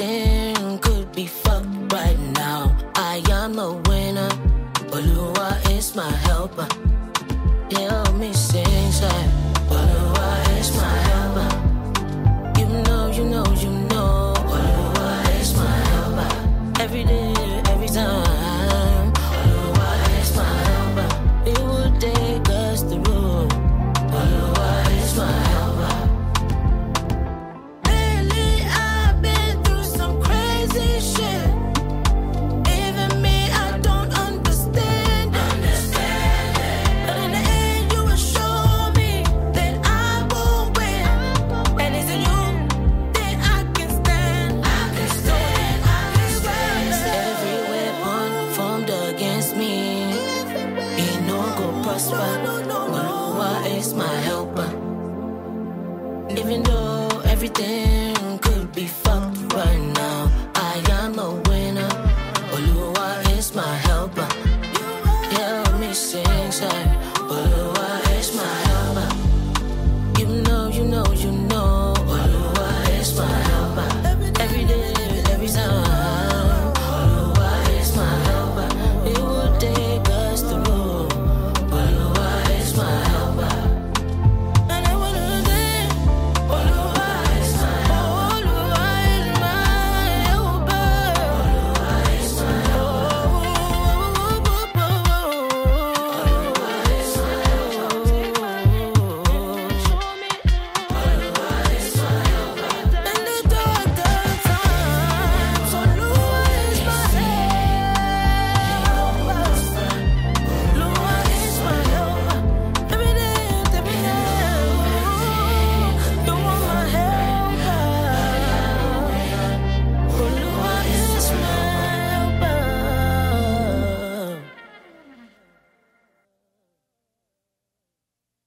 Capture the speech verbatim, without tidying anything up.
everything could be fucked right now. I am the winner. Oluwa is my helper. Hear me sing, say, Oluwa is my helper. You know, you know, you know, Oluwa is my helper. Every day, every time, Oluwa is my helper. It would take us to rule. Oluwa is my helper. Lately, I've been through some crazy shit. Even me, I don't understand it. Understand it. But in the end, you will show me that I will win. And it's in you that I can stand. I can stand, I can stand. Every weapon formed against me, it no go prosper. Oluwa is my helper. Even though everything could be fucked right now.